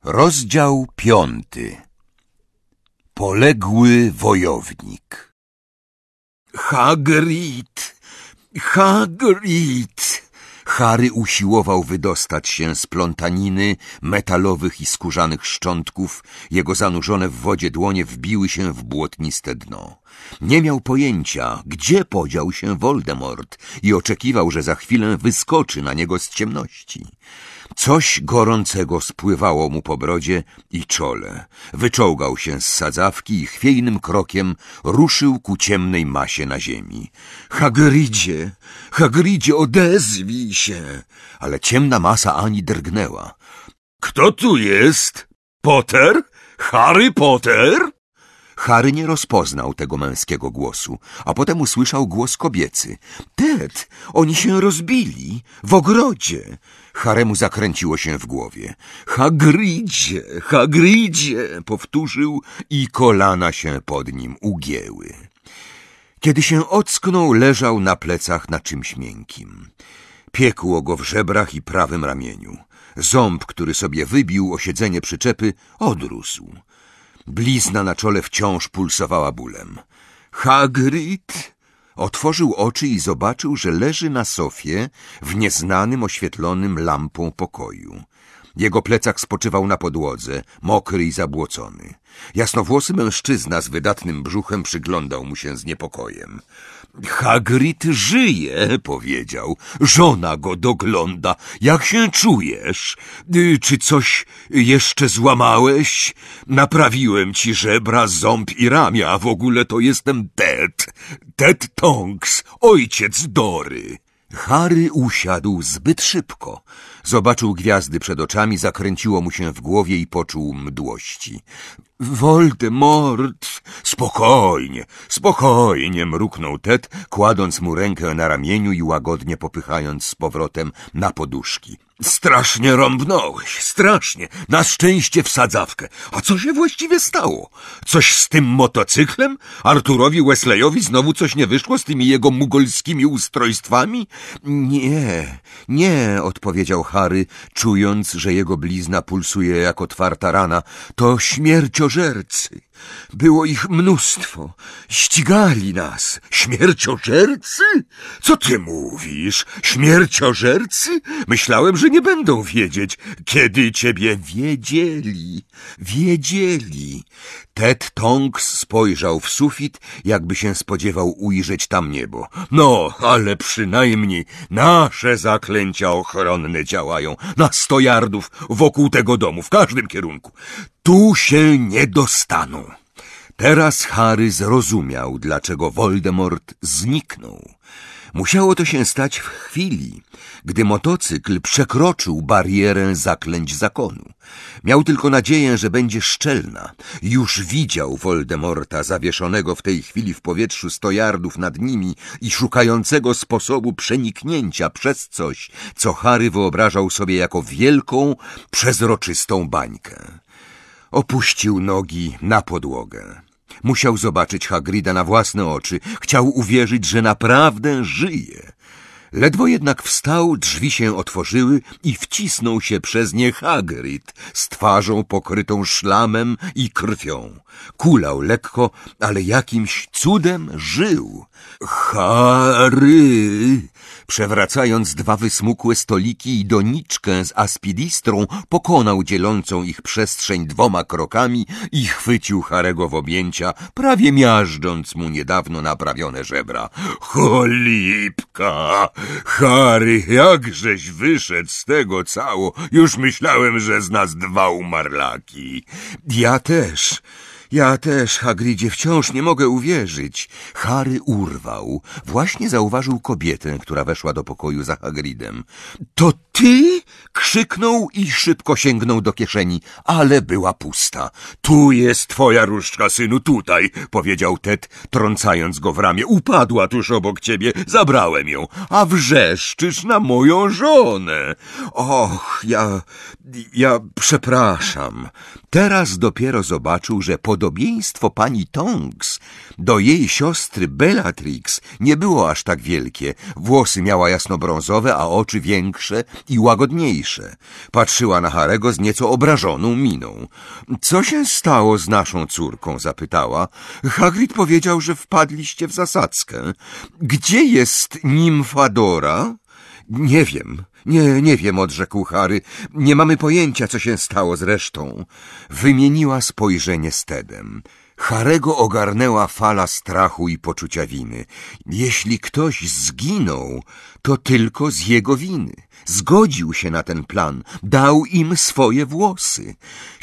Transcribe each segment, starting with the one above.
Rozdział 5. Poległy wojownik. Hagrid! Hagrid! Harry usiłował wydostać się z plątaniny metalowych i skórzanych szczątków. Jego zanurzone w wodzie dłonie wbiły się w błotniste dno. Nie miał pojęcia, gdzie podział się Voldemort i oczekiwał, że za chwilę wyskoczy na niego z ciemności. Coś gorącego spływało mu po brodzie i czole. Wyczołgał się z sadzawki i chwiejnym krokiem ruszył ku ciemnej masie na ziemi. Hagridzie! Hagridzie, odezwij się! Ale ciemna masa ani drgnęła. Kto tu jest? Potter? Harry Potter? Harry nie rozpoznał tego męskiego głosu, a potem usłyszał głos kobiecy. Ted, oni się rozbili w ogrodzie. Haremu zakręciło się w głowie. Hagridzie, Hagridzie, powtórzył i kolana się pod nim ugięły. Kiedy się ocknął, leżał na plecach na czymś miękkim. Piekło go w żebrach i prawym ramieniu. Ząb, który sobie wybił o siedzenie przyczepy, odrósł. Blizna na czole wciąż pulsowała bólem. Hagrid! Otworzył oczy i zobaczył, że leży na sofie w nieznanym, oświetlonym lampą pokoju. Jego plecak spoczywał na podłodze, mokry i zabłocony. Jasnowłosy mężczyzna z wydatnym brzuchem przyglądał mu się z niepokojem. Hagrid żyje, powiedział. Żona go dogląda. Jak się czujesz? Czy coś jeszcze złamałeś? Naprawiłem ci żebra, ząb i ramię, a w ogóle to jestem Ted Tonks, ojciec Dory. Harry usiadł zbyt szybko. Zobaczył gwiazdy przed oczami, zakręciło mu się w głowie i poczuł mdłości. Voldemort! Spokojnie, spokojnie, mruknął Ted, kładąc mu rękę na ramieniu i łagodnie popychając z powrotem na poduszki. Strasznie rąbnąłeś, strasznie. Na szczęście w sadzawkę. A co się właściwie stało? Coś z tym motocyklem? Arturowi Wesleyowi znowu coś nie wyszło z tymi jego mugolskimi ustrojstwami? Nie, odpowiedział Harry, czując, że jego blizna pulsuje jak otwarta rana. To śmierciożercy. Było ich mnóstwo. Ścigali nas. Śmierciożercy? Co ty mówisz? Śmierciożercy? Myślałem, że nie będą wiedzieć, kiedy ciebie wiedzieli. Ted Tonks spojrzał w sufit, jakby się spodziewał ujrzeć tam niebo. No, ale przynajmniej nasze zaklęcia ochronne działają na 100 yardów wokół tego domu, w każdym kierunku. Tu się nie dostaną. Teraz Harry zrozumiał, dlaczego Voldemort zniknął. Musiało to się stać w chwili, gdy motocykl przekroczył barierę zaklęć zakonu. Miał tylko nadzieję, że będzie szczelna. Już widział Voldemorta zawieszonego w tej chwili w powietrzu 100 yardów nad nimi i szukającego sposobu przeniknięcia przez coś, co Harry wyobrażał sobie jako wielką, przezroczystą bańkę. Opuścił nogi na podłogę. Musiał zobaczyć Hagrida na własne oczy. Chciał uwierzyć, że naprawdę żyje. Ledwo jednak wstał, drzwi się otworzyły i wcisnął się przez nie Hagrid z twarzą pokrytą szlamem i krwią. Kulał lekko, ale jakimś cudem żył. Harry! Przewracając 2 wysmukłe stoliki i doniczkę z aspidistrą, pokonał dzielącą ich przestrzeń 2 krokami i chwycił Harego w objęcia, prawie miażdżąc mu niedawno naprawione żebra. Cholipka! Harry, jakżeś wyszedł z tego cało? Już myślałem, że z nas 2 umarlaki. Ja też, Hagridzie, wciąż nie mogę uwierzyć. Harry urwał. Właśnie zauważył kobietę, która weszła do pokoju za Hagridem. To ty? Krzyknął i szybko sięgnął do kieszeni, ale była pusta. Tu jest twoja różdżka, synu, tutaj, powiedział Ted, trącając go w ramię. Upadła tuż obok ciebie, zabrałem ją, a wrzeszczysz na moją żonę. Och, ja przepraszam. Teraz dopiero zobaczył, że podobieństwo pani Tonks Do jej siostry Bellatrix nie było aż tak wielkie. Włosy miała jasnobrązowe, a oczy większe i łagodniejsze. Patrzyła na Harego z nieco obrażoną miną. Co się stało z naszą córką? Zapytała. Hagrid powiedział, że wpadliście w zasadzkę. Gdzie jest Nimfadora? Nie wiem. Nie wiem, odrzekł Harry. Nie mamy pojęcia, co się stało z resztą. Wymieniła spojrzenie z Tedem. Harego ogarnęła fala strachu i poczucia winy. Jeśli ktoś zginął, to tylko z jego winy. Zgodził się na ten plan, dał im swoje włosy.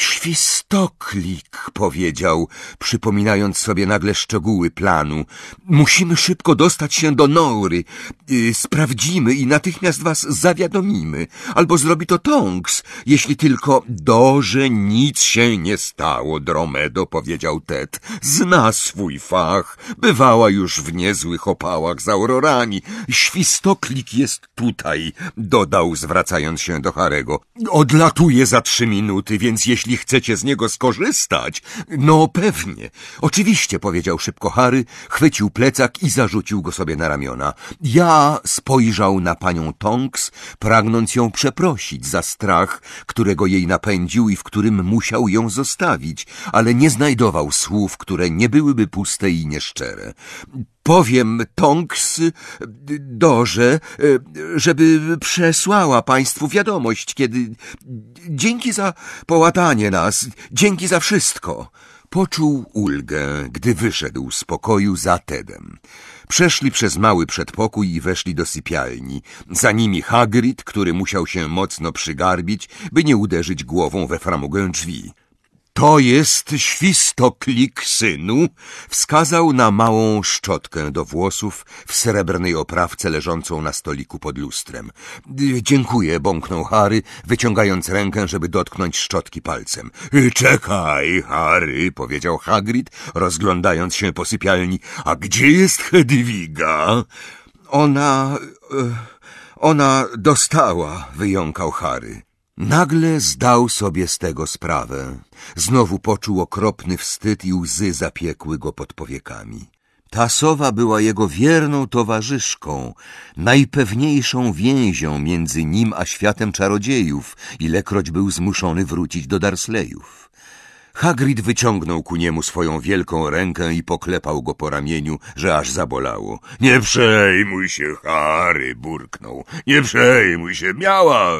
Świstoklik, powiedział, przypominając sobie nagle szczegóły planu. Musimy szybko dostać się do Nory. Sprawdzimy i natychmiast was zawiadomimy. Albo zrobi to Tonks, jeśli tylko... Dorze nic się nie stało, Dromedo, powiedział Ted. Zna swój fach. Bywała już w niezłych opałach z aurorami. Świstoklik jest tutaj, dodał, zwracając się do Harego. Odlatuje za 3 minuty, więc jeśli chcecie z niego skorzystać... No pewnie. Oczywiście, powiedział szybko Harry, chwycił plecak i zarzucił go sobie na ramiona. Ja spojrzał na panią Tonks, pragnąc ją przeprosić za strach, którego jej napędził i w którym musiał ją zostawić, ale nie znajdował słów, które nie byłyby puste i nieszczere. Powiem Tonks Dorze, żeby przesłała państwu wiadomość, kiedy... Dzięki za połatanie nas, dzięki za wszystko. Poczuł ulgę, gdy wyszedł z pokoju za Tedem. Przeszli przez mały przedpokój i weszli do sypialni. Za nimi Hagrid, który musiał się mocno przygarbić, by nie uderzyć głową we framugę drzwi. To jest Świstoklik, synu, wskazał na małą szczotkę do włosów w srebrnej oprawce leżącą na stoliku pod lustrem. Dziękuję, bąknął Harry, wyciągając rękę, żeby dotknąć szczotki palcem. Czekaj, Harry, powiedział Hagrid, rozglądając się po sypialni. A gdzie jest Hedwiga? Ona dostała, wyjąkał Harry. Nagle zdał sobie z tego sprawę. Znowu poczuł okropny wstyd i łzy zapiekły go pod powiekami. Ta sowa była jego wierną towarzyszką, najpewniejszą więzią między nim a światem czarodziejów, ilekroć był zmuszony wrócić do Dursleyów. Hagrid wyciągnął ku niemu swoją wielką rękę i poklepał go po ramieniu, że aż zabolało. Nie przejmuj się, Harry, burknął. Nie przejmuj się, miała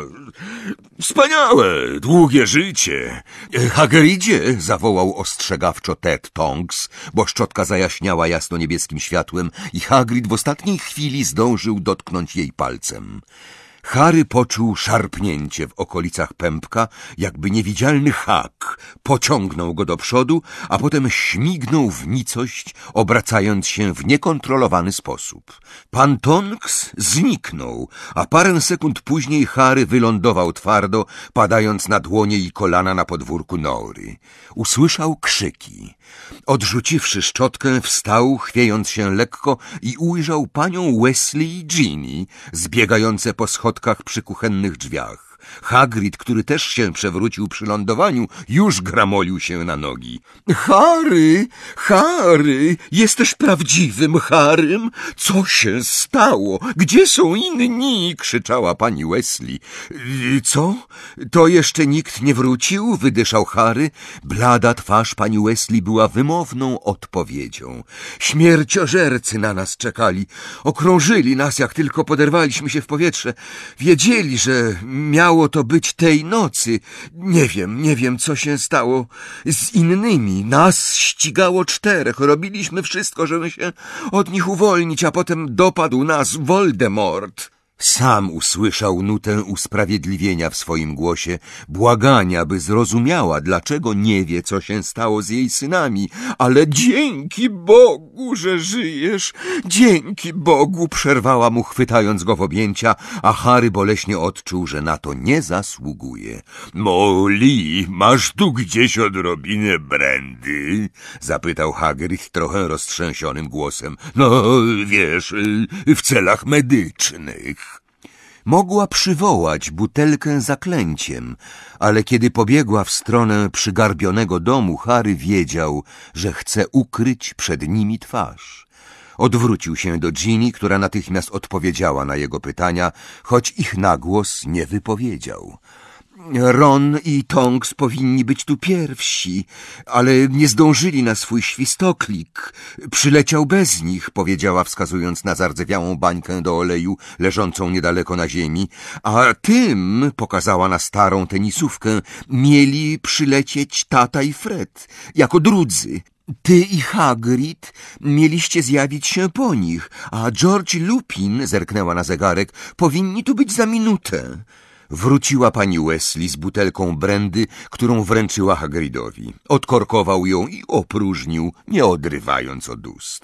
wspaniałe, długie życie. Hagridzie, zawołał ostrzegawczo Ted Tonks, bo szczotka zajaśniała jasno-niebieskim światłem i Hagrid w ostatniej chwili zdążył dotknąć jej palcem. Harry poczuł szarpnięcie w okolicach pępka, jakby niewidzialny hak pociągnął go do przodu, a potem śmignął w nicość, obracając się w niekontrolowany sposób. Pan Tonks zniknął, a parę sekund później Harry wylądował twardo, padając na dłonie i kolana na podwórku Nory. Usłyszał krzyki. Odrzuciwszy szczotkę, wstał, chwiejąc się lekko i ujrzał panią Weasley i Ginny, zbiegające po schodkach przy kuchennych drzwiach. Hagrid, który też się przewrócił przy lądowaniu, już gramolił się na nogi. Harry, Harry, jesteś prawdziwym Harrym? Co się stało? Gdzie są inni? Krzyczała pani Weasley. Co? To jeszcze nikt nie wrócił? Wydyszał Harry. Blada twarz pani Weasley była wymowną odpowiedzią. Śmierciożercy na nas czekali. Okrążyli nas, jak tylko poderwaliśmy się w powietrze. Wiedzieli, że miało to być tej nocy. Nie wiem, co się stało z innymi. Nas ścigało 4. Robiliśmy wszystko, żeby się od nich uwolnić, a potem dopadł nas Voldemort. Sam usłyszał nutę usprawiedliwienia w swoim głosie, błagania, by zrozumiała, dlaczego nie wie, co się stało z jej synami. Ale dzięki Bogu, że żyjesz! Dzięki Bogu! Przerwała mu, chwytając go w objęcia, a Harry boleśnie odczuł, że na to nie zasługuje. Molly, masz tu gdzieś odrobinę brandy? Zapytał Hagrid trochę roztrzęsionym głosem. No, wiesz, w celach medycznych. Mogła przywołać butelkę zaklęciem, ale kiedy pobiegła w stronę przygarbionego domu, Harry wiedział, że chce ukryć przed nimi twarz. Odwrócił się do Ginny, która natychmiast odpowiedziała na jego pytania, choć ich na głos nie wypowiedział. Ron i Tonks powinni być tu pierwsi, ale nie zdążyli na swój świstoklik. Przyleciał bez nich, powiedziała, wskazując na zardzewiałą bańkę do oleju leżącą niedaleko na ziemi, a tym, pokazała na starą tenisówkę, mieli przylecieć tata i Fred, jako drudzy. Ty i Hagrid mieliście zjawić się po nich, a George i Lupin, zerknęła na zegarek, powinni tu być za minutę. Wróciła pani Weasley z butelką brandy, którą wręczyła Hagridowi. Odkorkował ją i opróżnił, nie odrywając od ust.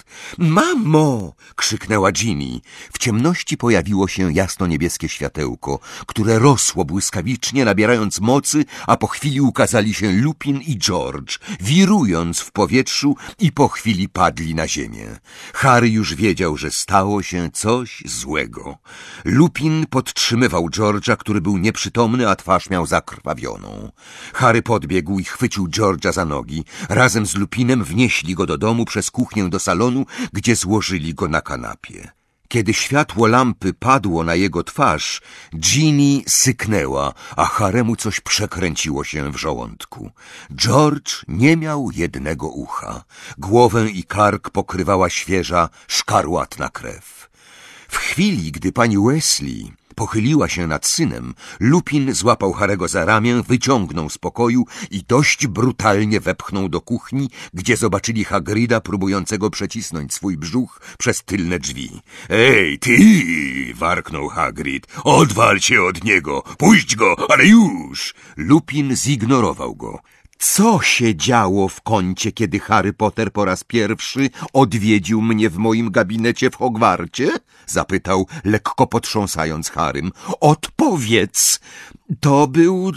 Mamo! Krzyknęła Ginny. W ciemności pojawiło się jasno-niebieskie światełko, które rosło błyskawicznie, nabierając mocy, a po chwili ukazali się Lupin i George, wirując w powietrzu i po chwili padli na ziemię. Harry już wiedział, że stało się coś złego. Lupin podtrzymywał George'a, który był nieprzytomny, a twarz miał zakrwawioną. Harry podbiegł i chwycił George'a za nogi. Razem z Lupinem wnieśli go do domu przez kuchnię do salonu, gdzie złożyli go na kanapie. Kiedy światło lampy padło na jego twarz, Ginny syknęła, a Haremu coś przekręciło się w żołądku. George nie miał jednego ucha. Głowę i kark pokrywała świeża, szkarłatna krew. W chwili, gdy pani Weasley pochyliła się nad synem, Lupin złapał Harego za ramię, wyciągnął z pokoju i dość brutalnie wepchnął do kuchni, gdzie zobaczyli Hagrida próbującego przecisnąć swój brzuch przez tylne drzwi. Ej, ty! Warknął Hagrid. Odwal się od niego! Puść go, ale już! Lupin zignorował go. Co się działo w kącie, kiedy Harry Potter po raz pierwszy odwiedził mnie w moim gabinecie w Hogwarcie? Zapytał, lekko potrząsając Harrym. Odpowiedz! To był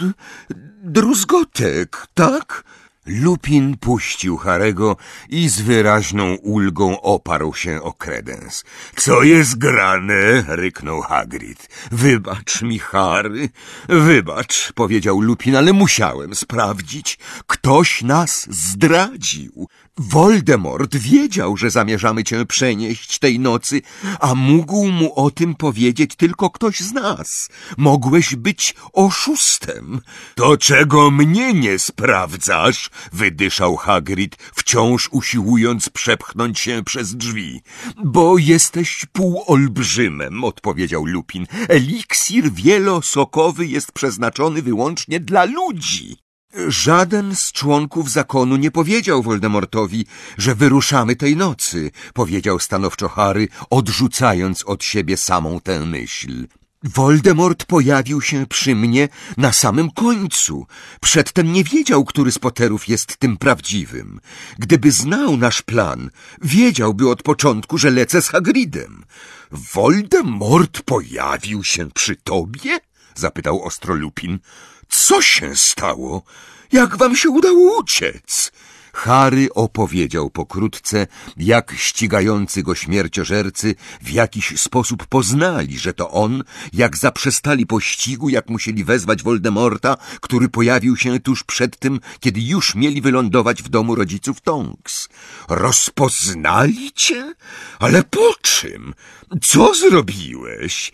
druzgotek, tak? Lupin puścił Harego i z wyraźną ulgą oparł się o kredens. Co jest grane? Ryknął Hagrid. Wybacz mi, Harry, wybacz, powiedział Lupin, ale musiałem sprawdzić. Ktoś nas zdradził. Voldemort wiedział, że zamierzamy cię przenieść tej nocy, a mógł mu o tym powiedzieć tylko ktoś z nas. Mogłeś być oszustem. To czego mnie nie sprawdzasz? Wydyszał Hagrid, wciąż usiłując przepchnąć się przez drzwi. Bo jesteś półolbrzymem, odpowiedział Lupin. Eliksir wielosokowy jest przeznaczony wyłącznie dla ludzi. Żaden z członków zakonu nie powiedział Voldemortowi, że wyruszamy tej nocy, powiedział stanowczo Harry, odrzucając od siebie samą tę myśl. Voldemort pojawił się przy mnie na samym końcu. Przedtem nie wiedział, który z Potterów jest tym prawdziwym. Gdyby znał nasz plan, wiedziałby od początku, że lecę z Hagridem. Voldemort pojawił się przy tobie? Zapytał ostro Lupin. Co się stało? Jak wam się udało uciec? Harry opowiedział pokrótce, jak ścigający go śmierciożercy w jakiś sposób poznali, że to on, jak zaprzestali pościgu, jak musieli wezwać Voldemorta, który pojawił się tuż przed tym, kiedy już mieli wylądować w domu rodziców Tonks. Rozpoznali cię? Ale po czym? Co zrobiłeś?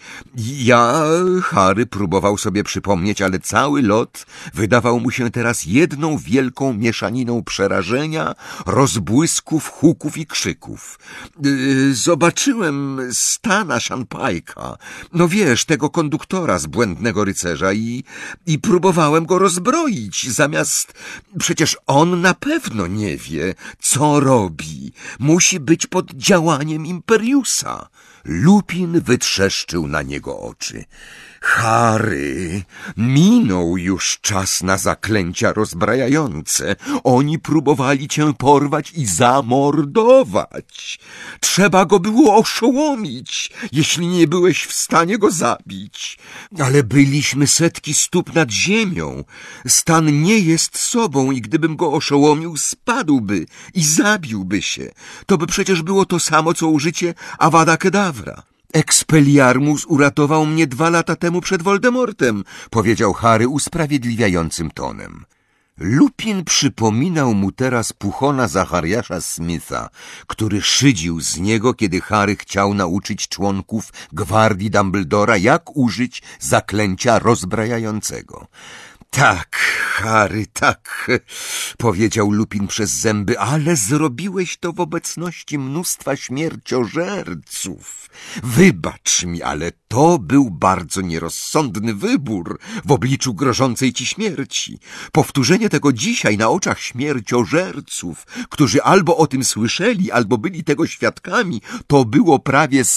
Harry próbował sobie przypomnieć, ale cały lot wydawał mu się teraz jedną wielką mieszaniną przerażenia, rozbłysków, huków i krzyków. Zobaczyłem Stana Shanpike'a, no wiesz, tego konduktora z Błędnego Rycerza i próbowałem go rozbroić, zamiast... Przecież on na pewno nie wie, co robi. Musi być pod działaniem Imperiusa. Lupin wytrzeszczył na niego oczy. Harry, minął już czas na zaklęcia rozbrajające. Oni próbowali cię porwać i zamordować. Trzeba go było oszołomić, jeśli nie byłeś w stanie go zabić. Ale byliśmy setki stóp nad ziemią. Stan nie jest sobą i gdybym go oszołomił, spadłby i zabiłby się. To by przecież było to samo, co użycie Avada Kedavra. Expelliarmus uratował mnie 2 lata temu przed Voldemortem, powiedział Harry usprawiedliwiającym tonem. Lupin przypominał mu teraz puchona Zachariasza Smitha, który szydził z niego, kiedy Harry chciał nauczyć członków gwardii Dumbledora, jak użyć zaklęcia rozbrajającego. Tak, Harry, tak, powiedział Lupin przez zęby, ale zrobiłeś to w obecności mnóstwa śmierciożerców. Wybacz mi, ale to był bardzo nierozsądny wybór w obliczu grożącej ci śmierci. Powtórzenie tego dzisiaj na oczach śmierciożerców, którzy albo o tym słyszeli, albo byli tego świadkami, to było prawie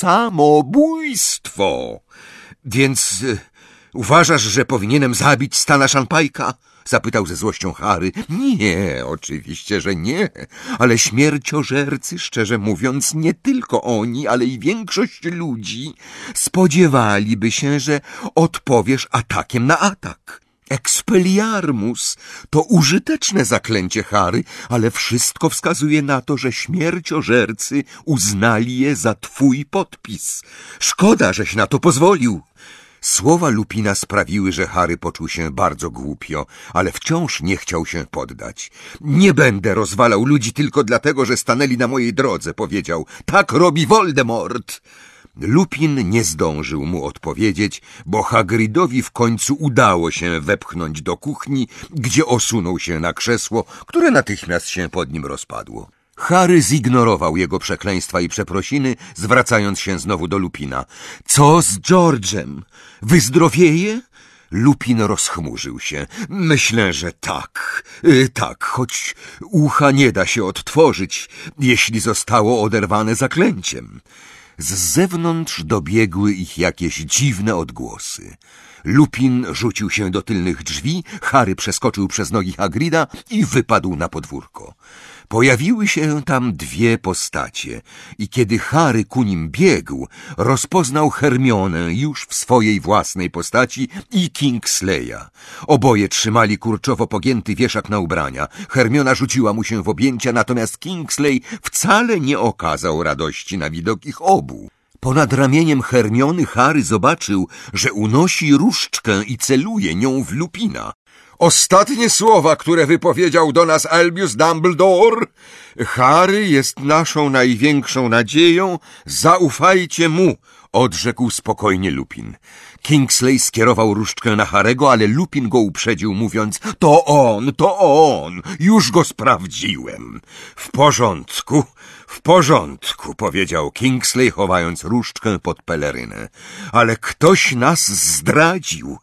samobójstwo. Więc... Uważasz, że powinienem zabić Stana Shanpike'a? Zapytał ze złością Harry. Nie, oczywiście, że nie. Ale śmierciożercy, szczerze mówiąc, nie tylko oni, ale i większość ludzi spodziewaliby się, że odpowiesz atakiem na atak. Expelliarmus to użyteczne zaklęcie, Harry, ale wszystko wskazuje na to, że śmierciożercy uznali je za twój podpis. Szkoda, żeś na to pozwolił. Słowa Lupina sprawiły, że Harry poczuł się bardzo głupio, ale wciąż nie chciał się poddać. Nie będę rozwalał ludzi tylko dlatego, że stanęli na mojej drodze, powiedział. Tak robi Voldemort. Lupin nie zdążył mu odpowiedzieć, bo Hagridowi w końcu udało się wepchnąć do kuchni, gdzie osunął się na krzesło, które natychmiast się pod nim rozpadło. Harry zignorował jego przekleństwa i przeprosiny, zwracając się znowu do Lupina. Co z George'em? Wyzdrowieje? Lupin rozchmurzył się. Myślę, że tak. Tak, choć ucha nie da się odtworzyć, jeśli zostało oderwane zaklęciem. Z zewnątrz dobiegły ich jakieś dziwne odgłosy. Lupin rzucił się do tylnych drzwi, Harry przeskoczył przez nogi Hagrida i wypadł na podwórko. Pojawiły się tam 2 postacie i kiedy Harry ku nim biegł, rozpoznał Hermionę już w swojej własnej postaci i Kingsleya. Oboje trzymali kurczowo pogięty wieszak na ubrania. Hermiona rzuciła mu się w objęcia, natomiast Kingsley wcale nie okazał radości na widok ich obu. Ponad ramieniem Hermiony Harry zobaczył, że unosi różdżkę i celuje nią w Lupina. Ostatnie słowa, które wypowiedział do nas Albus Dumbledore. Harry jest naszą największą nadzieją. Zaufajcie mu, odrzekł spokojnie Lupin. Kingsley skierował różdżkę na Harego, ale Lupin go uprzedził, mówiąc: to on, już go sprawdziłem. W porządku, powiedział Kingsley, chowając różdżkę pod pelerynę. Ale ktoś nas zdradził.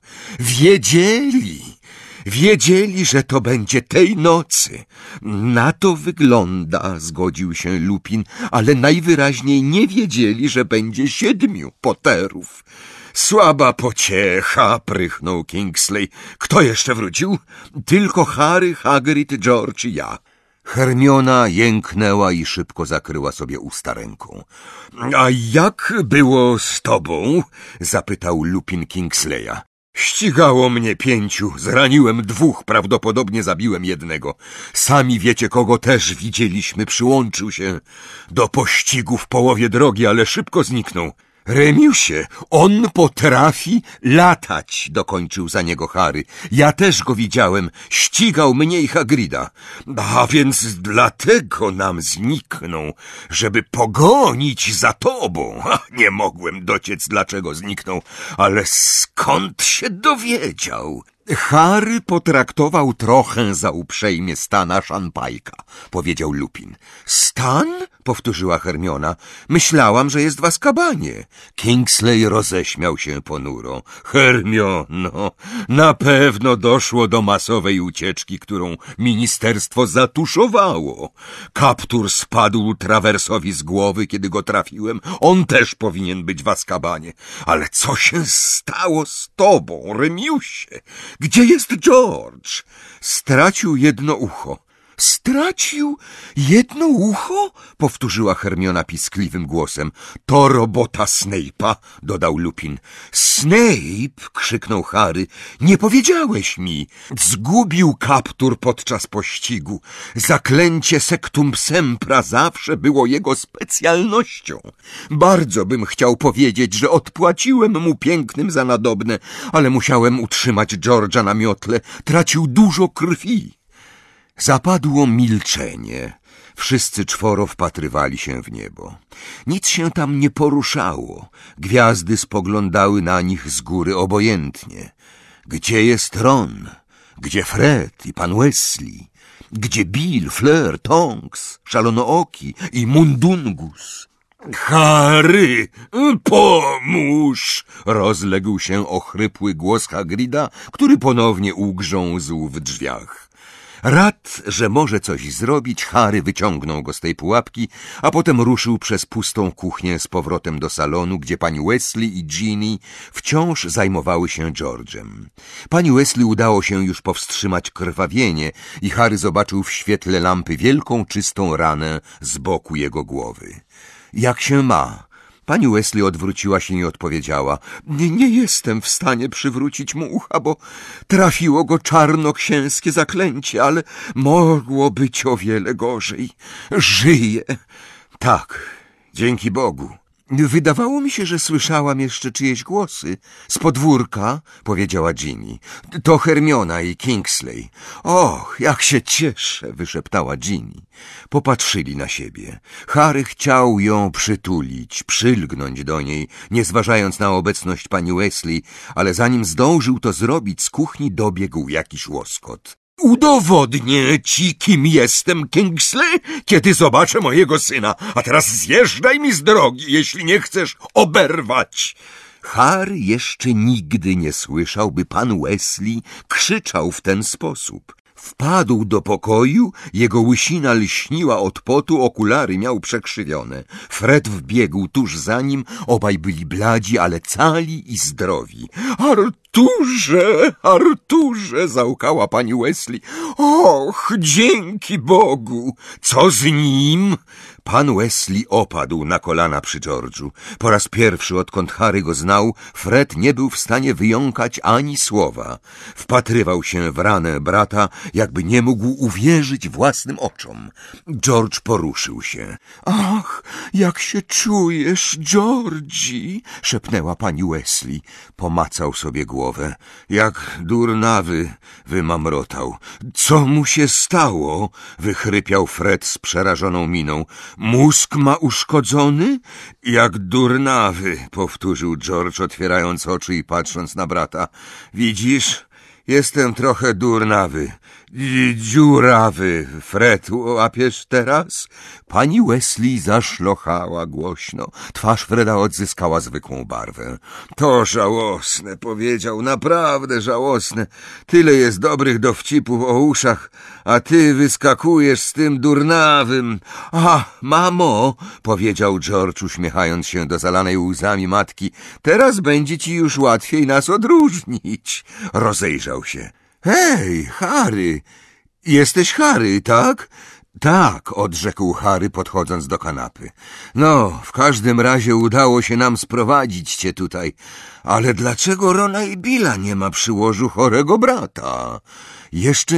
Wiedzieli, że to będzie tej nocy. Na to wygląda, zgodził się Lupin, ale najwyraźniej nie wiedzieli, że będzie 7 Potterów. Słaba pociecha, prychnął Kingsley. Kto jeszcze wrócił? Tylko Harry, Hagrid, George i ja. Hermiona jęknęła i szybko zakryła sobie usta ręką. A jak było z tobą? Zapytał Lupin Kingsleya. Ścigało mnie 5, zraniłem 2, prawdopodobnie zabiłem 1. Sami wiecie, kogo też widzieliśmy, przyłączył się do pościgu w połowie drogi, ale szybko zniknął. Remiusie, on potrafi latać, dokończył za niego Harry. Ja też go widziałem, ścigał mnie i Hagrida. A więc dlatego nam zniknął, żeby pogonić za tobą. Nie mogłem dociec, dlaczego zniknął, ale skąd się dowiedział? Harry potraktował trochę za uprzejmie Stana Shanpike'a, powiedział Lupin. Stan? Powtórzyła Hermiona. Myślałam, że jest w Azkabanie. Kingsley roześmiał się ponuro. Hermiono, na pewno doszło do masowej ucieczki, którą ministerstwo zatuszowało. Kaptur spadł Traversowi z głowy, kiedy go trafiłem. On też powinien być w Azkabanie. Ale co się stało z tobą, Remiusie? Gdzie jest George? Stracił 1 ucho. Stracił jedno ucho? Powtórzyła Hermiona piskliwym głosem. To robota Snape'a, dodał Lupin. Snape, krzyknął Harry, nie powiedziałeś mi. Zgubił kaptur podczas pościgu. Zaklęcie Sectum Sempra zawsze było jego specjalnością. Bardzo bym chciał powiedzieć, że odpłaciłem mu pięknym za nadobne, ale musiałem utrzymać George'a na miotle. Tracił dużo krwi. Zapadło milczenie. Wszyscy czworo wpatrywali się w niebo. Nic się tam nie poruszało. Gwiazdy spoglądały na nich z góry obojętnie. Gdzie jest Ron? Gdzie Fred i pan Weasley? Gdzie Bill, Fleur, Tonks, Szalonooki i Mundungus? Harry, pomóż! Rozległ się ochrypły głos Hagrida, który ponownie ugrzązł w drzwiach. Rad, że może coś zrobić, Harry wyciągnął go z tej pułapki, a potem ruszył przez pustą kuchnię z powrotem do salonu, gdzie pani Weasley i Ginny wciąż zajmowały się George'em. Pani Weasley udało się już powstrzymać krwawienie i Harry zobaczył w świetle lampy wielką, czystą ranę z boku jego głowy. Jak się ma? Pani Weasley odwróciła się i odpowiedziała. Nie jestem w stanie przywrócić mu ucha, bo trafiło go czarnoksięskie zaklęcie, ale mogło być o wiele gorzej. Żyje. Tak, dzięki Bogu. Wydawało mi się, że słyszałam jeszcze czyjeś głosy. Z podwórka, powiedziała Ginny. To Hermiona i Kingsley. Och, jak się cieszę, wyszeptała Ginny. Popatrzyli na siebie. Harry chciał ją przytulić, przylgnąć do niej, nie zważając na obecność pani Weasley, ale zanim zdążył to zrobić, z kuchni dobiegł jakiś łoskot. Udowodnię ci, kim jestem, Kingsley, kiedy zobaczę mojego syna, a teraz zjeżdżaj mi z drogi, jeśli nie chcesz oberwać. Harry jeszcze nigdy nie słyszał, by pan Weasley krzyczał w ten sposób. Wpadł do pokoju, jego łysina lśniła od potu, okulary miał przekrzywione. Fred wbiegł tuż za nim, obaj byli bladzi, ale cali i zdrowi. Arturze, Arturze, załkała pani Weasley. Och, dzięki Bogu! Co z nim? Pan Weasley opadł na kolana przy George'u. Po raz pierwszy, odkąd Harry go znał, Fred nie był w stanie wyjąkać ani słowa. Wpatrywał się w ranę brata, jakby nie mógł uwierzyć własnym oczom. George poruszył się. Ach, jak się czujesz, Georgie? Szepnęła pani Weasley. Pomacał sobie głowę. Jak durnawy, wymamrotał. Co mu się stało? Wychrypiał Fred z przerażoną miną. Mózg ma uszkodzony? Jak durnawy, powtórzył George, otwierając oczy i patrząc na brata. Widzisz? Jestem trochę durnawy. Dziurawy. Fred, łapiesz teraz? Pani Weasley zaszlochała głośno. Twarz Freda odzyskała zwykłą barwę. To żałosne, powiedział, naprawdę żałosne. Tyle jest dobrych dowcipów o uszach, a ty wyskakujesz z tym durnawym. A, mamo, powiedział George, uśmiechając się do zalanej łzami matki, teraz będzie ci już łatwiej nas odróżnić. Rozejrzał się. Hej, Harry! Jesteś Harry, tak? Tak, odrzekł Harry, podchodząc do kanapy. No, w każdym razie udało się nam sprowadzić cię tutaj. Ale dlaczego Rona i Billa nie ma przy łożu chorego brata? Jeszcze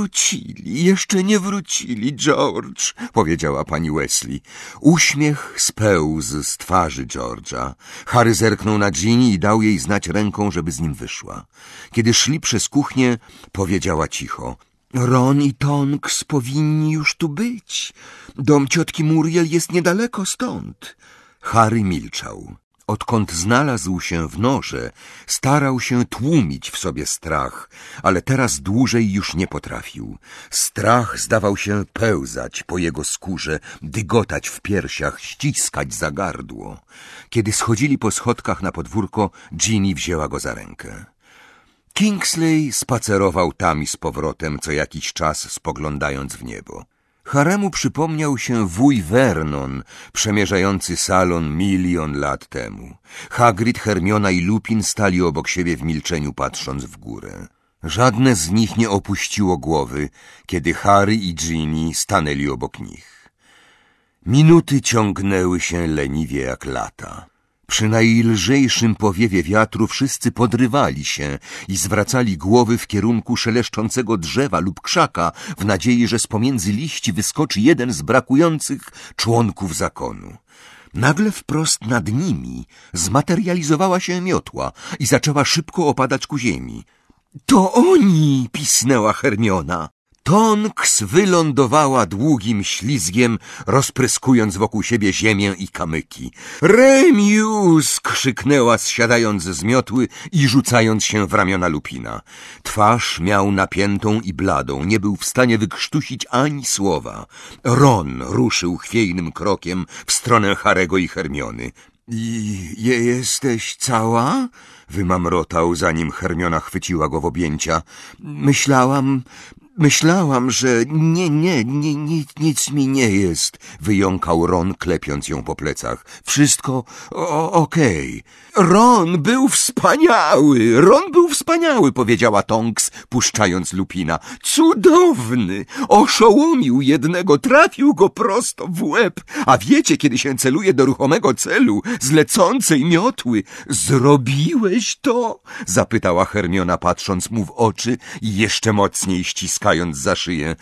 nie wrócili, George, powiedziała pani Weasley. Uśmiech spełzł z twarzy George'a. Harry zerknął na Ginny i dał jej znać ręką, żeby z nim wyszła. Kiedy szli przez kuchnię, powiedziała cicho. Ron i Tonks powinni już tu być. Dom ciotki Muriel jest niedaleko stąd. Harry milczał. Odkąd znalazł się w norze, starał się tłumić w sobie strach, ale teraz dłużej już nie potrafił. Strach zdawał się pełzać po jego skórze, dygotać w piersiach, ściskać za gardło. Kiedy schodzili po schodkach na podwórko, Ginny wzięła go za rękę. Kingsley spacerował tam i z powrotem co jakiś czas, spoglądając w niebo. Haremu przypomniał się wuj Vernon, przemierzający salon 1 000 000 lat temu. Hagrid, Hermiona i Lupin stali obok siebie w milczeniu, patrząc w górę. Żadne z nich nie opuściło głowy, kiedy Harry i Ginny stanęli obok nich. Minuty ciągnęły się leniwie jak lata. Przy najlżejszym powiewie wiatru wszyscy podrywali się i zwracali głowy w kierunku szeleszczącego drzewa lub krzaka w nadziei, że z pomiędzy liści wyskoczy jeden z brakujących członków zakonu. Nagle wprost nad nimi zmaterializowała się miotła i zaczęła szybko opadać ku ziemi. To oni! Pisnęła Hermiona. Tonks wylądowała długim ślizgiem, rozpryskując wokół siebie ziemię i kamyki. Remius! Krzyknęła, zsiadając z miotły i rzucając się w ramiona Lupina. Twarz miał napiętą i bladą, nie był w stanie wykrztusić ani słowa. Ron ruszył chwiejnym krokiem w stronę Harego i Hermiony. Jesteś cała? Wymamrotał, zanim Hermiona chwyciła go w objęcia. Myślałam, że nic mi nie jest, wyjąkał Ron, klepiąc ją po plecach. Wszystko okej. Ron był wspaniały, powiedziała Tonks, puszczając Lupina. Cudowny! Oszołomił jednego, trafił go prosto w łeb. A wiecie, kiedy się celuje do ruchomego celu z lecącej miotły? Zrobiłeś to? Zapytała Hermiona, patrząc mu w oczy i jeszcze mocniej ściskając za szyję.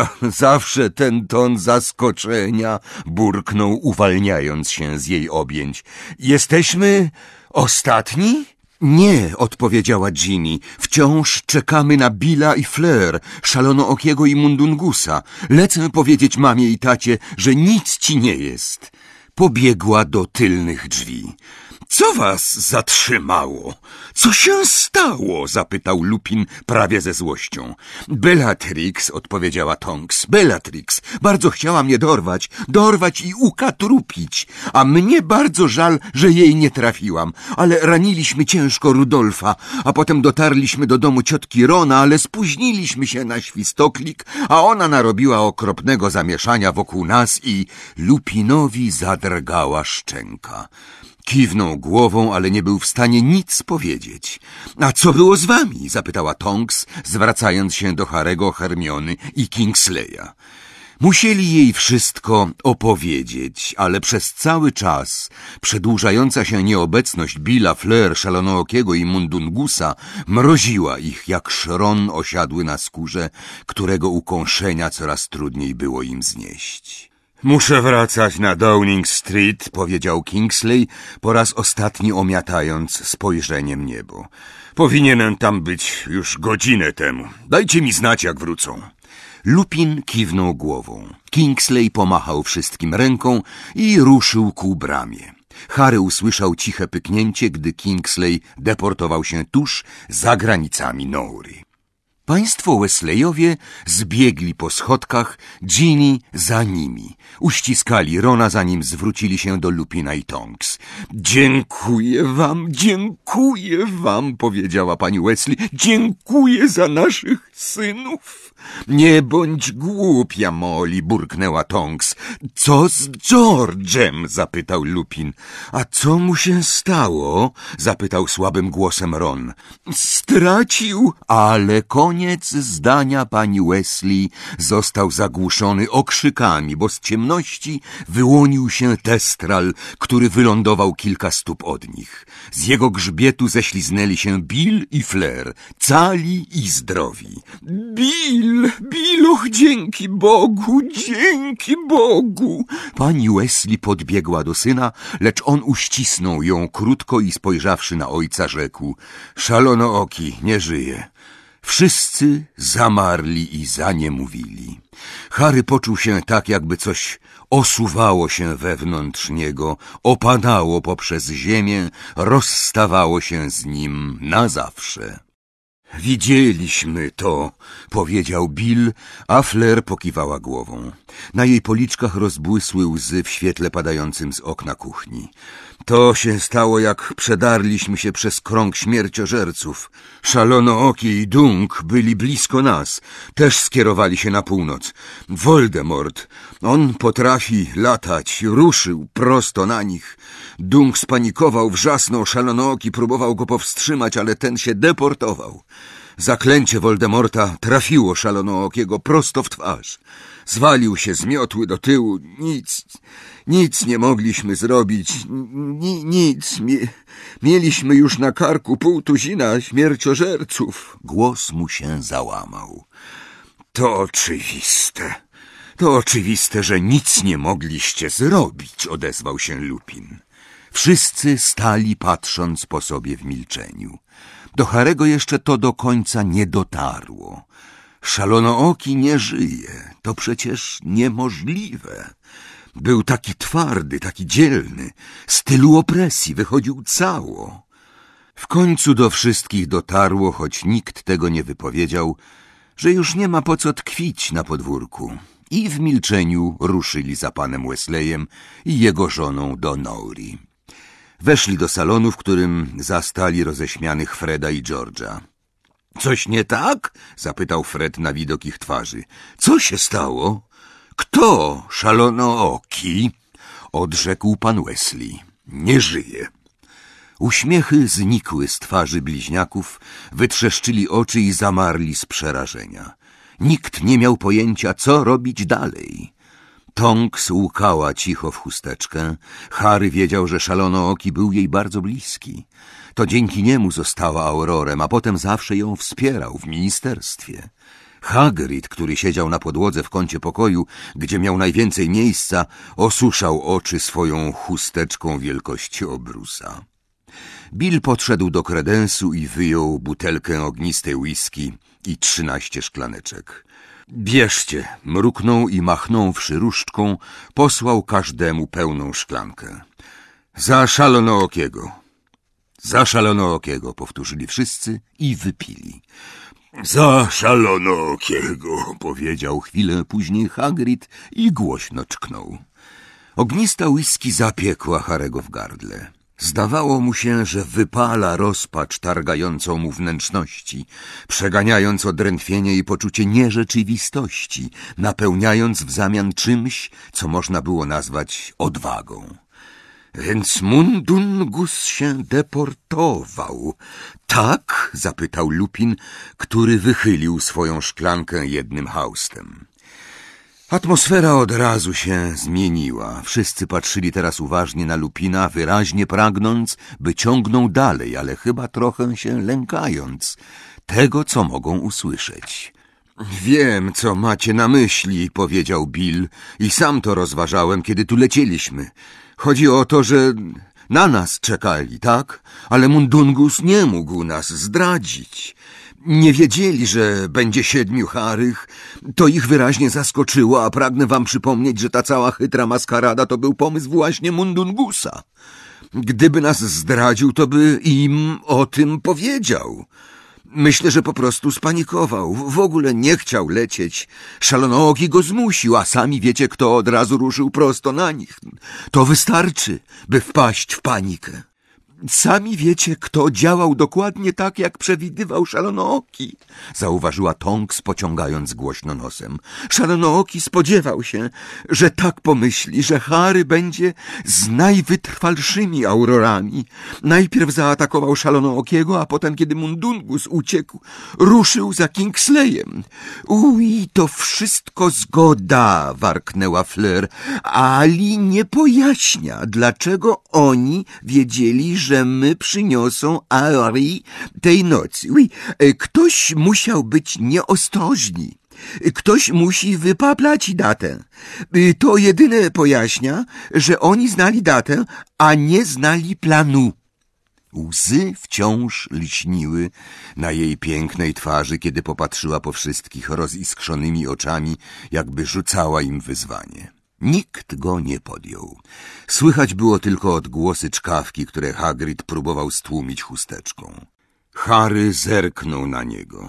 Zawsze ten ton zaskoczenia, burknął, uwalniając się z jej objęć. Jesteśmy ostatni? Nie, odpowiedziała Ginny. Wciąż czekamy na Billa i Fleur, Szalonookiego i Mundungusa. Lecę powiedzieć mamie i tacie, że nic ci nie jest. Pobiegła do tylnych drzwi. Co was zatrzymało? Co się stało? Zapytał Lupin prawie ze złością. Bellatrix, odpowiedziała Tonks. Bellatrix bardzo chciała mnie dorwać i ukatrupić, a mnie bardzo żal, że jej nie trafiłam, ale raniliśmy ciężko Rudolfa, a potem dotarliśmy do domu ciotki Rona, ale spóźniliśmy się na świstoklik, a ona narobiła okropnego zamieszania wokół nas i Lupinowi zadrgała szczęka. Kiwnął głową, ale nie był w stanie nic powiedzieć. A co było z wami? Zapytała Tonks, zwracając się do Harego, Hermiony i Kingsleya. Musieli jej wszystko opowiedzieć, ale przez cały czas przedłużająca się nieobecność Billa, Fleur, Szalonookiego i Mundungusa mroziła ich jak szron osiadły na skórze, którego ukąszenia coraz trudniej było im znieść. Muszę wracać na Downing Street, powiedział Kingsley, po raz ostatni omiatając spojrzeniem niebo. Powinienem tam być już godzinę temu. Dajcie mi znać, jak wrócą. Lupin kiwnął głową. Kingsley pomachał wszystkim ręką i ruszył ku bramie. Harry usłyszał ciche pyknięcie, gdy Kingsley deportował się tuż za granicami Nory. Państwo Wesleyowie zbiegli po schodkach, Ginny za nimi. Uściskali Rona, zanim zwrócili się do Lupina i Tonks. Dziękuję wam, powiedziała pani Weasley. Dziękuję za naszych synów. Nie bądź głupia, Molly, burknęła Tonks. Co z George'em? Zapytał Lupin. A co mu się stało? Zapytał słabym głosem Ron. Stracił, ale koniec zdania pani Weasley został zagłuszony okrzykami, bo z ciemności wyłonił się Testral, który wylądował kilka stóp od nich. Z jego grzbietu ześliznęli się Bill i Fleur, cali i zdrowi. Bill, och, dzięki Bogu! Pani Weasley podbiegła do syna, lecz on uścisnął ją krótko i spojrzawszy na ojca rzekł: Szalonooki nie żyje. Wszyscy zamarli i zaniemówili. Harry poczuł się tak, jakby coś osuwało się wewnątrz niego, opadało poprzez ziemię, rozstawało się z nim na zawsze. Widzieliśmy to, powiedział Bill, a Fleur pokiwała głową. Na jej policzkach rozbłysły łzy w świetle padającym z okna kuchni. To się stało, jak przedarliśmy się przez krąg śmierciożerców. Szalonooki i Dunk byli blisko nas. Też skierowali się na północ. Voldemort, on potrafi latać, ruszył prosto na nich. Dunk spanikował, wrzasnął, Szalonooki próbował go powstrzymać, ale ten się deportował. Zaklęcie Voldemorta trafiło Szalonookiego prosto w twarz. Zwalił się z miotły do tyłu. Nic nie mogliśmy zrobić. Nic. Mieliśmy już na karku 500 śmierciożerców. Głos mu się załamał. To oczywiste, że nic nie mogliście zrobić, odezwał się Lupin. Wszyscy stali, patrząc po sobie w milczeniu. Do Harry'ego jeszcze to do końca nie dotarło. Szalonooki nie żyje. To przecież niemożliwe. Był taki twardy, taki dzielny. Z tylu opresji wychodził cało. W końcu do wszystkich dotarło, choć nikt tego nie wypowiedział, że już nie ma po co tkwić na podwórku. I w milczeniu ruszyli za panem Wesleyem i jego żoną do Nowry. Weszli do salonu, w którym zastali roześmianych Freda i George'a. Coś nie tak? Zapytał Fred na widok ich twarzy. Co się stało? Kto? Szalonooki? Odrzekł pan Wesley. Nie żyje. Uśmiechy znikły z twarzy bliźniaków, wytrzeszczyli oczy i zamarli z przerażenia. Nikt nie miał pojęcia, co robić dalej. Tonks łkała cicho w chusteczkę. Harry wiedział, że Szalonooki był jej bardzo bliski. To dzięki niemu została Aurorem, a potem zawsze ją wspierał w ministerstwie. Hagrid, który siedział na podłodze w kącie pokoju, gdzie miał najwięcej miejsca, osuszał oczy swoją chusteczką wielkości obrusa. Bill podszedł do kredensu i wyjął butelkę ognistej whisky i 13 szklaneczek. Bierzcie, mruknął i machnąwszy różdżką, posłał każdemu pełną szklankę. Za Szalonookiego. Za Szalonookiego, powtórzyli wszyscy i wypili. Za Szalonookiego, powiedział chwilę później Hagrid i głośno czknął. Ognista whisky zapiekła Harry'ego w gardle. Zdawało mu się, że wypala rozpacz targającą mu wnętrzności, przeganiając odrętwienie i poczucie nierzeczywistości, napełniając w zamian czymś, co można było nazwać odwagą. Więc Mundungus się deportował. Tak? Zapytał Lupin, który wychylił swoją szklankę jednym haustem. Atmosfera od razu się zmieniła. Wszyscy patrzyli teraz uważnie na Lupina, wyraźnie pragnąc, by ciągnął dalej, ale chyba trochę się lękając tego, co mogą usłyszeć. Wiem, co macie na myśli, powiedział Bill, i sam to rozważałem, kiedy tu lecieliśmy. Chodzi o to, że na nas czekali, tak? Ale Mundungus nie mógł nas zdradzić. Nie wiedzieli, że będzie 7 Harrych. To ich wyraźnie zaskoczyło, a pragnę wam przypomnieć, że ta cała chytra maskarada to był pomysł właśnie Mundungusa. Gdyby nas zdradził, to by im o tym powiedział. Myślę, że po prostu spanikował. W ogóle nie chciał lecieć. Szalonooki go zmusił, a sami wiecie, kto od razu ruszył prosto na nich. To wystarczy, by wpaść w panikę. Sami wiecie, kto działał dokładnie tak, jak przewidywał Szalonooki, zauważyła Tonks, pociągając głośno nosem. Szalonooki spodziewał się, że tak pomyśli, że Harry będzie z najwytrwalszymi aurorami. Najpierw zaatakował Szalonookiego, a potem, kiedy Mundungus uciekł, ruszył za Kingsleyem. Uj, to wszystko zgoda, warknęła Fleur, ali nie pojaśnia, dlaczego oni wiedzieli, że my przyniosą Harry tej nocy. Ktoś musiał być nieostrożny. Ktoś musi wypaplać datę. To jedyne pojaśnia, że oni znali datę, a nie znali planu. Łzy wciąż lśniły na jej pięknej twarzy, kiedy popatrzyła po wszystkich roziskrzonymi oczami, jakby rzucała im wyzwanie. Nikt go nie podjął. Słychać było tylko odgłosy czkawki, które Hagrid próbował stłumić chusteczką. Harry zerknął na niego.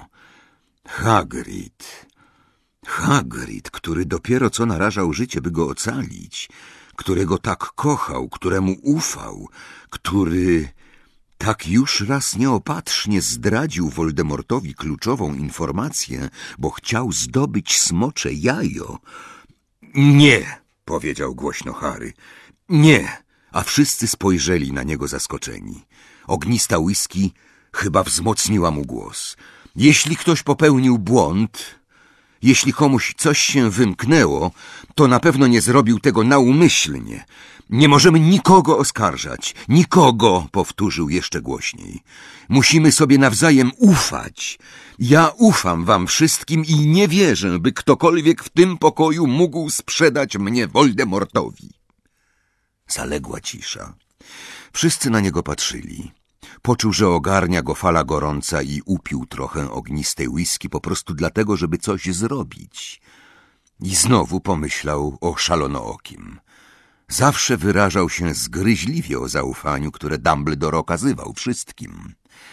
Hagrid, który dopiero co narażał życie, by go ocalić, którego tak kochał, któremu ufał, który tak już raz nieopatrznie zdradził Voldemortowi kluczową informację, bo chciał zdobyć smocze jajo. Nie, powiedział głośno Harry. Nie, a wszyscy spojrzeli na niego zaskoczeni. Ognista whisky chyba wzmocniła mu głos. Jeśli ktoś popełnił błąd, jeśli komuś coś się wymknęło, to na pewno nie zrobił tego naumyślnie. Nie możemy nikogo oskarżać. Nikogo, powtórzył jeszcze głośniej. Musimy sobie nawzajem ufać. Ja ufam wam wszystkim i nie wierzę, by ktokolwiek w tym pokoju mógł sprzedać mnie Voldemortowi. Zaległa cisza. Wszyscy na niego patrzyli. Poczuł, że ogarnia go fala gorąca i upił trochę ognistej whisky po prostu dlatego, żeby coś zrobić. I znowu pomyślał o Szalonookim. Zawsze wyrażał się zgryźliwie o zaufaniu, które Dumbledore okazywał wszystkim.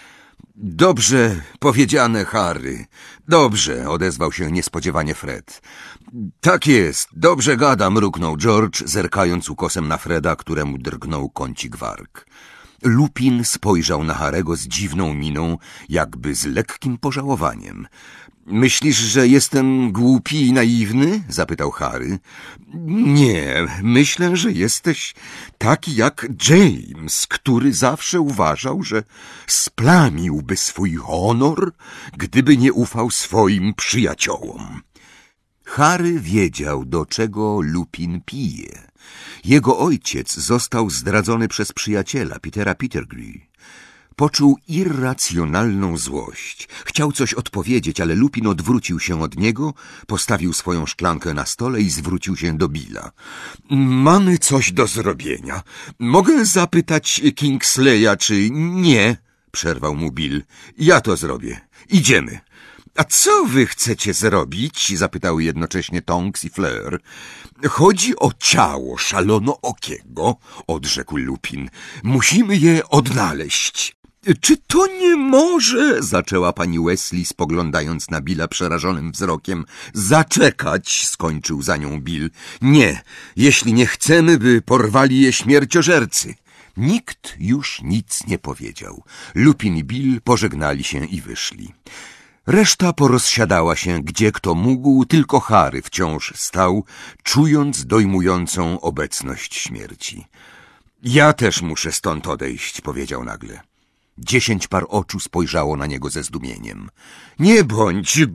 Dobrze powiedziane, Harry. Dobrze, odezwał się niespodziewanie Fred. Tak jest, dobrze gada, mruknął George, zerkając ukosem na Freda, któremu drgnął kącik warg. Lupin spojrzał na Harego z dziwną miną, jakby z lekkim pożałowaniem. Myślisz, że jestem głupi i naiwny? Zapytał Harry. Nie, myślę, że jesteś taki jak James, który zawsze uważał, że splamiłby swój honor, gdyby nie ufał swoim przyjaciołom. Harry wiedział, do czego Lupin pije. Jego ojciec został zdradzony przez przyjaciela, Petera Pettigrew. Poczuł irracjonalną złość. Chciał coś odpowiedzieć, ale Lupin odwrócił się od niego, postawił swoją szklankę na stole i zwrócił się do Billa. Mamy coś do zrobienia. Mogę zapytać Kingsleya, czy nie? Przerwał mu Bill. Ja to zrobię. Idziemy. A co wy chcecie zrobić? Zapytały jednocześnie Tonks i Fleur. Chodzi o ciało Szalonookiego, odrzekł Lupin. Musimy je odnaleźć. Czy to nie może, zaczęła pani Weasley, spoglądając na Billa przerażonym wzrokiem. Zaczekać, skończył za nią Bill. Nie, jeśli nie chcemy, by porwali je śmierciożercy. Nikt już nic nie powiedział. Lupin i Bill pożegnali się i wyszli. Reszta porozsiadała się, gdzie kto mógł, tylko Harry wciąż stał, czując dojmującą obecność śmierci. Ja też muszę stąd odejść, powiedział nagle. 10 par oczu spojrzało na niego ze zdumieniem. Nie bądź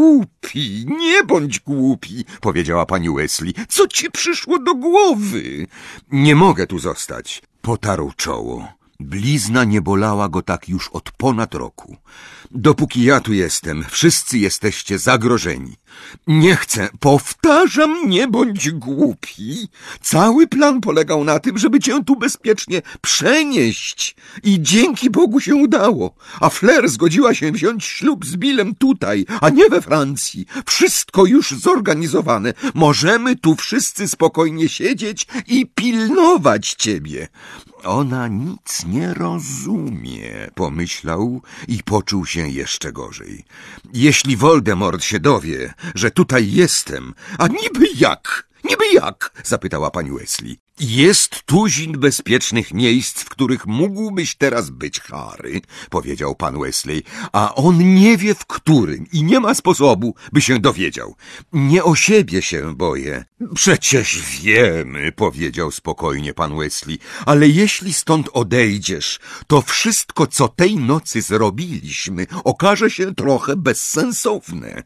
głupi, powiedziała pani Weasley. Co ci przyszło do głowy? Nie mogę tu zostać, potarł czoło. Blizna nie bolała go tak już od ponad roku. Dopóki ja tu jestem, wszyscy jesteście zagrożeni. Nie chcę, powtarzam, nie bądź głupi. Cały plan polegał na tym, żeby cię tu bezpiecznie przenieść. I dzięki Bogu się udało. A Fleur zgodziła się wziąć ślub z Billem tutaj, a nie we Francji. Wszystko już zorganizowane. Możemy tu wszyscy spokojnie siedzieć i pilnować ciebie. Ona nic nie rozumie, pomyślał i poczuł się jeszcze gorzej. Jeśli Voldemort się dowie, że tutaj jestem, a niby jak, zapytała pani Weasley. Jest tuzin bezpiecznych miejsc, w których mógłbyś teraz być, Harry, powiedział pan Weasley, a on nie wie w którym i nie ma sposobu, by się dowiedział. Nie o siebie się boję. Przecież wiemy, powiedział spokojnie pan Weasley, ale jeśli stąd odejdziesz, to wszystko, co tej nocy zrobiliśmy, okaże się trochę bezsensowne.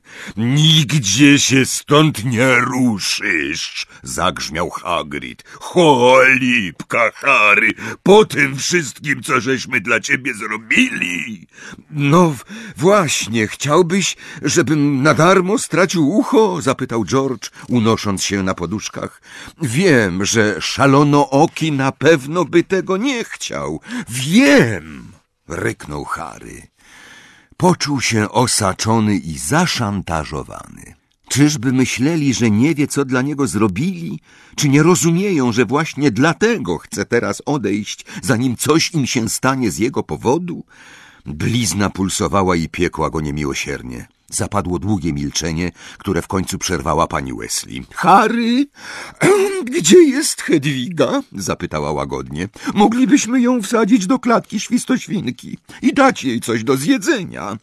Nigdzie się stąd nie ruszysz, zagrzmiał Hagrid. Cholipka, Harry, po tym wszystkim, co żeśmy dla ciebie zrobili. No właśnie, chciałbyś, żebym na darmo stracił ucho? Zapytał George, unosząc się na poduszkach. Wiem, że Szalonooki na pewno by tego nie chciał. Wiem, ryknął Harry. Poczuł się osaczony i zaszantażowany. Czyżby myśleli, że nie wie, co dla niego zrobili? Czy nie rozumieją, że właśnie dlatego chce teraz odejść, zanim coś im się stanie z jego powodu? Blizna pulsowała i piekła go niemiłosiernie. Zapadło długie milczenie, które w końcu przerwała pani Weasley. Harry, gdzie jest Hedwiga? Zapytała łagodnie. Moglibyśmy ją wsadzić do klatki świstoświnki i dać jej coś do zjedzenia.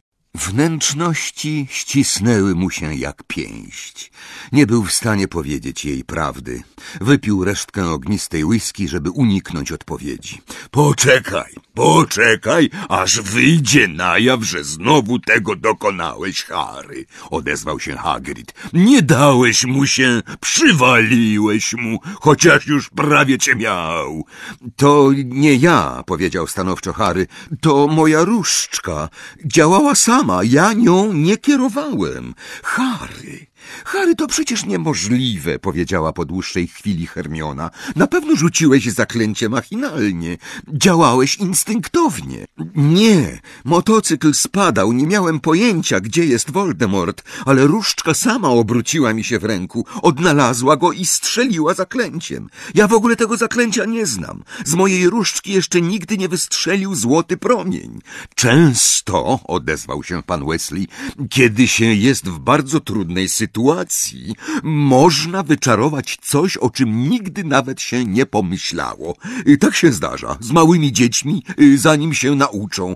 Wnętrzności ścisnęły mu się jak pięść. Nie był w stanie powiedzieć jej prawdy. Wypił resztkę ognistej whisky, żeby uniknąć odpowiedzi. Poczekaj, aż wyjdzie na jaw, że znowu tego dokonałeś, Harry, odezwał się Hagrid. Nie dałeś mu się, przywaliłeś mu, chociaż już prawie cię miał. To nie ja, powiedział stanowczo Harry, to moja różdżka. Działała sama, ja nią nie kierowałem. Harry, to przecież niemożliwe, powiedziała po dłuższej chwili Hermiona. Na pewno rzuciłeś zaklęcie machinalnie. Działałeś instynktownie. Nie, motocykl spadał, nie miałem pojęcia, gdzie jest Voldemort, ale różdżka sama obróciła mi się w ręku, odnalazła go i strzeliła zaklęciem. Ja w ogóle tego zaklęcia nie znam. Z mojej różdżki jeszcze nigdy nie wystrzelił złoty promień. Często, odezwał się pan Weasley, kiedy się jest w bardzo trudnej sytuacji, można wyczarować coś, o czym nigdy nawet się nie pomyślało. Tak się zdarza z małymi dziećmi, zanim się nauczą.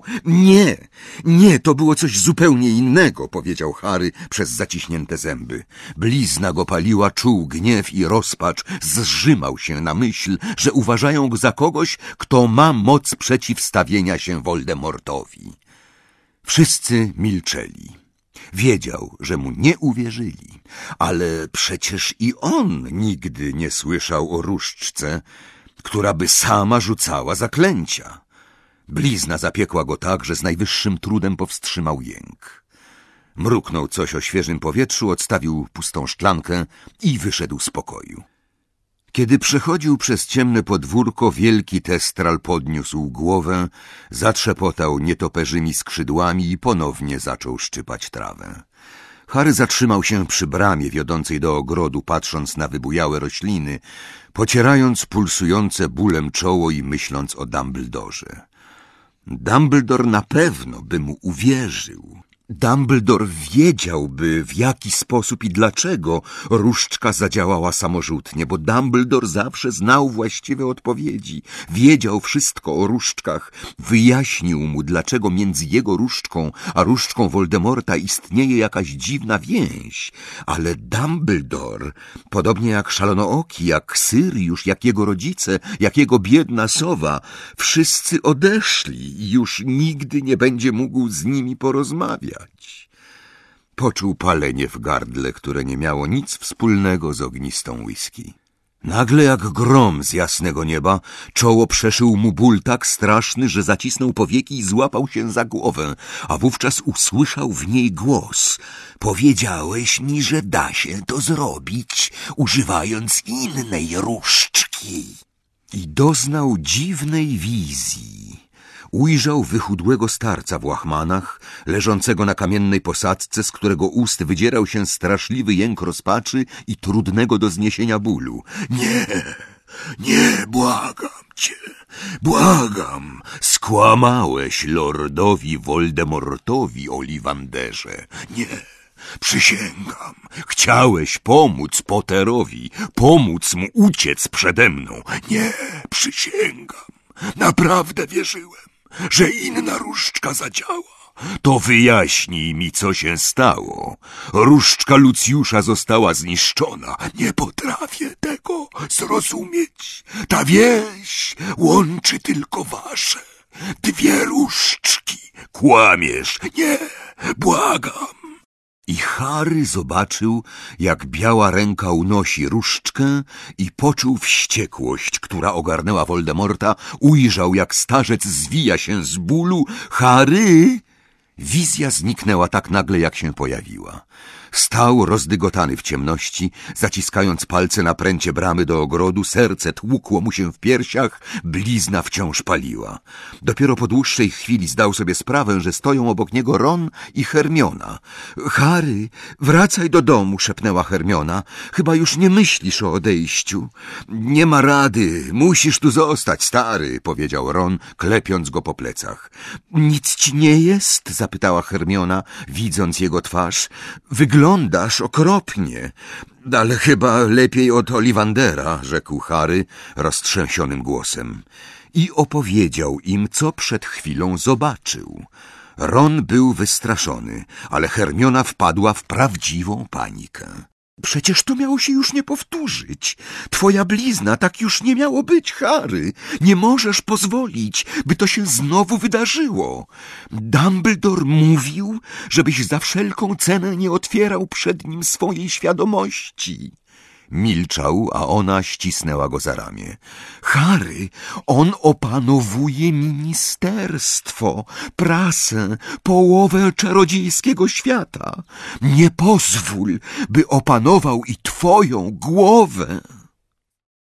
Nie, to było coś zupełnie innego, powiedział Harry przez zaciśnięte zęby. Blizna go paliła, czuł gniew i rozpacz, zżymał się na myśl, że uważają go za kogoś, kto ma moc przeciwstawienia się Voldemortowi. Wszyscy milczeli. Wiedział, że mu nie uwierzyli, ale przecież i on nigdy nie słyszał o różdżce, która by sama rzucała zaklęcia. Blizna zapiekła go tak, że z najwyższym trudem powstrzymał jęk. Mruknął coś o świeżym powietrzu, odstawił pustą szklankę i wyszedł z pokoju. Kiedy przechodził przez ciemne podwórko, wielki Testral podniósł głowę, zatrzepotał nietoperzymi skrzydłami i ponownie zaczął szczypać trawę. Harry zatrzymał się przy bramie wiodącej do ogrodu, patrząc na wybujałe rośliny, pocierając pulsujące bólem czoło i myśląc o Dumbledorze. Dumbledore na pewno by mu uwierzył. Dumbledore wiedziałby, w jaki sposób i dlaczego różdżka zadziałała samorzutnie, bo Dumbledore zawsze znał właściwe odpowiedzi. Wiedział wszystko o różdżkach. Wyjaśnił mu, dlaczego między jego różdżką a różdżką Voldemorta istnieje jakaś dziwna więź. Ale Dumbledore, podobnie jak Szalonooki, jak Syriusz, jak jego rodzice, jak jego biedna sowa, wszyscy odeszli i już nigdy nie będzie mógł z nimi porozmawiać. Poczuł palenie w gardle, które nie miało nic wspólnego z ognistą whisky. Nagle jak grom z jasnego nieba czoło przeszył mu ból tak straszny, że zacisnął powieki i złapał się za głowę, a wówczas usłyszał w niej głos. Powiedziałeś mi, że da się to zrobić, używając innej różdżki. I doznał dziwnej wizji. Ujrzał wychudłego starca w łachmanach, leżącego na kamiennej posadzce, z którego ust wydzierał się straszliwy jęk rozpaczy i trudnego do zniesienia bólu. Nie, błagam cię, błagam, skłamałeś lordowi Voldemortowi, Ollivanderze. Nie, przysięgam, chciałeś pomóc Potterowi, pomóc mu uciec przede mną. Nie, przysięgam, naprawdę wierzyłem, że inna różdżka zadziała. To wyjaśnij mi, co się stało. Różdżka Lucjusza została zniszczona. Nie potrafię tego zrozumieć. Ta więź łączy tylko wasze. Dwie różdżki. Kłamiesz. Nie, błagam. I Harry zobaczył, jak biała ręka unosi różdżkę i poczuł wściekłość, która ogarnęła Voldemorta. Ujrzał, jak starzec zwija się z bólu. Harry! Wizja zniknęła tak nagle, jak się pojawiła. Stał rozdygotany w ciemności, zaciskając palce na pręcie bramy do ogrodu, serce tłukło mu się w piersiach, blizna wciąż paliła. Dopiero po dłuższej chwili zdał sobie sprawę, że stoją obok niego Ron i Hermiona. Harry, wracaj do domu, szepnęła Hermiona. Chyba już nie myślisz o odejściu. Nie ma rady, musisz tu zostać, stary, powiedział Ron, klepiąc go po plecach. Nic ci nie jest? Zapytała Hermiona, widząc jego twarz. Wyglądasz okropnie, ale chyba lepiej od Ollivandera, rzekł Harry roztrzęsionym głosem. I opowiedział im, co przed chwilą zobaczył. Ron był wystraszony, ale Hermiona wpadła w prawdziwą panikę. Przecież to miało się już nie powtórzyć. Twoja blizna, tak już nie miało być, Harry. Nie możesz pozwolić, by to się znowu wydarzyło. Dumbledore mówił, żebyś za wszelką cenę nie otwierał przed nim swojej świadomości. Milczał, a ona ścisnęła go za ramię. Harry, on opanowuje ministerstwo, prasę, połowę czarodziejskiego świata. Nie pozwól, by opanował i twoją głowę.